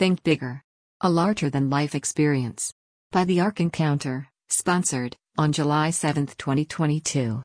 Think Bigger. A larger-than-life experience. By the Ark Encounter, sponsored, on July 7, 2022.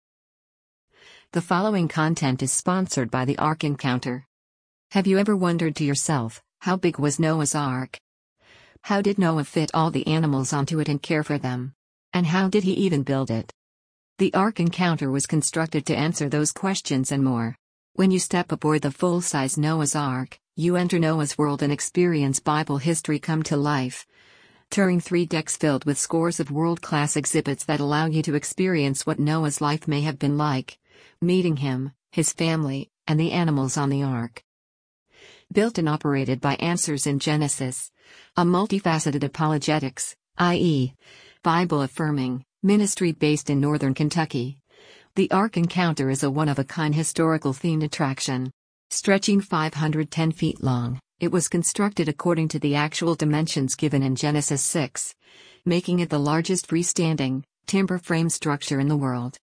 The following content is sponsored by the Ark Encounter. Have you ever wondered to yourself, how big was Noah's Ark? How did Noah fit all the animals onto it and care for them? And how did he even build it? The Ark Encounter was constructed to answer those questions and more. When you step aboard the full-size Noah's Ark, you enter Noah's world and experience Bible history come to life. Touring 3 decks filled with scores of world-class exhibits that allow you to experience what Noah's life may have been like, meeting him, his family, and the animals on the Ark. Built and operated by Answers in Genesis, a multifaceted apologetics, i.e., Bible-affirming, ministry based in northern Kentucky. The Ark Encounter is a one-of-a-kind historical-themed attraction. Stretching 510 feet long, it was constructed according to the actual dimensions given in Genesis 6, making it the largest freestanding, timber frame structure in the world.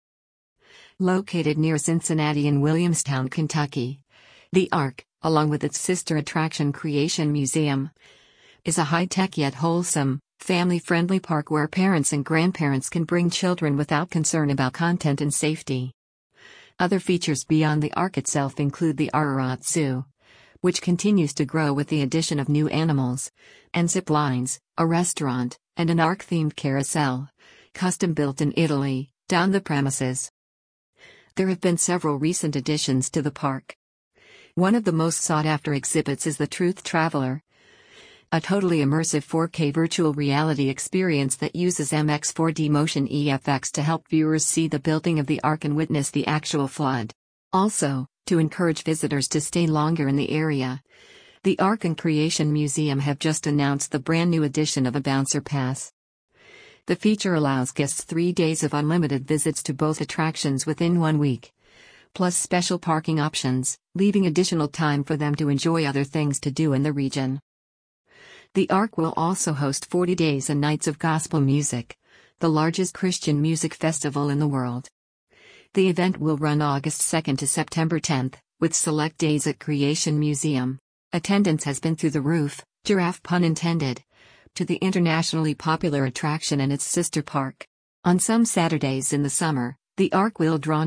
Located near Cincinnati and Williamstown, Kentucky, the Ark, along with its sister attraction Creation Museum, is a high-tech yet wholesome, family-friendly park where parents and grandparents can bring children without concern about content and safety. Other features beyond the Ark itself include the Ararat Zoo, which continues to grow with the addition of new animals, and zip lines, a restaurant, and an Ark-themed carousel, custom-built in Italy, down the premises. There have been several recent additions to the park. One of the most sought-after exhibits is the Truth Traveler, a totally immersive 4K virtual reality experience that uses MX4D motion EFX to help viewers see the building of the Ark and witness the actual flood. Also, to encourage visitors to stay longer in the area, the Ark and Creation Museum have just announced the brand new edition of a Bouncer Pass. The feature allows guests 3 days of unlimited visits to both attractions within 1 week, plus special parking options, leaving additional time for them to enjoy other things to do in the region. The Ark will also host 40 days and nights of gospel music, the largest Christian music festival in the world. The event will run August 2 to September 10, with select days at Creation Museum. Attendance has been through the roof, giraffe pun intended, to the internationally popular attraction and its sister park. On some Saturdays in the summer, the Ark will draw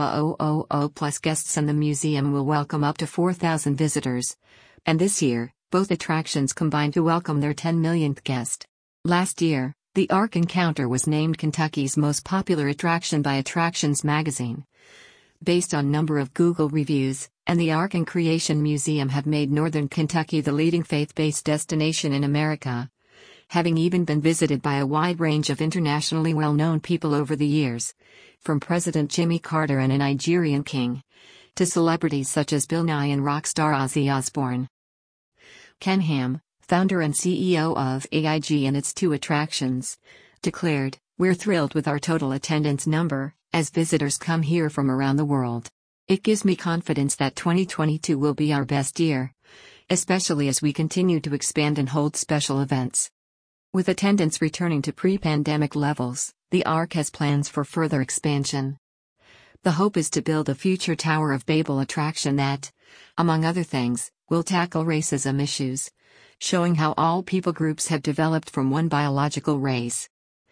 9,000 plus guests and the museum will welcome up to 4,000 visitors. And this year, both attractions combined to welcome their 10 millionth guest. Last year, the Ark Encounter was named Kentucky's most popular attraction by Attractions magazine. Based on number of Google reviews, and the Ark and Creation Museum have made northern Kentucky the leading faith-based destination in America, having even been visited by a wide range of internationally well-known people over the years, from President Jimmy Carter and a Nigerian king, to celebrities such as Bill Nye and rock star Ozzy Osbourne. Ken Ham, founder and CEO of AIG and its 2 attractions, declared, "We're thrilled with our total attendance number, as visitors come here from around the world. It gives me confidence that 2022 will be our best year, especially as we continue to expand and hold special events." With attendance returning to pre-pandemic levels, the Ark has plans for further expansion. The hope is to build a future Tower of Babel attraction that, among other things, will tackle racism issues, showing how all people groups have developed from one biological race.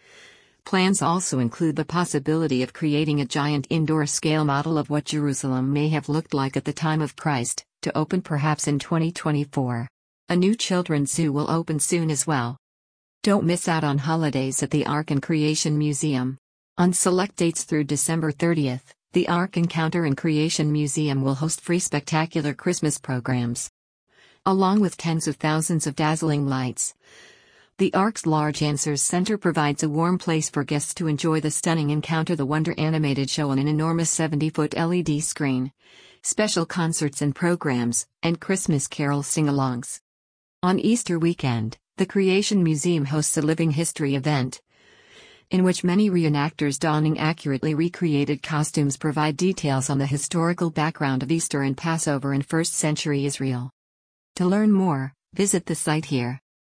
Plans also include the possibility of creating a giant indoor-scale model of what Jerusalem may have looked like at the time of Christ, to open perhaps in 2024. A new children's zoo will open soon as well. Don't miss out on holidays at the Ark and Creation Museum. On select dates through December 30th, the Ark Encounter and Creation Museum will host free spectacular Christmas programs, along with tens of thousands of dazzling lights. The Ark's large Answers Center provides a warm place for guests to enjoy the stunning Encounter the Wonder animated show on an enormous 70-foot LED screen, special concerts and programs, and Christmas carol sing-alongs. On Easter weekend, the Creation Museum hosts a living history event, in which many reenactors donning accurately recreated costumes provide details on the historical background of Easter and Passover in 1st century Israel. To learn more, visit the site here.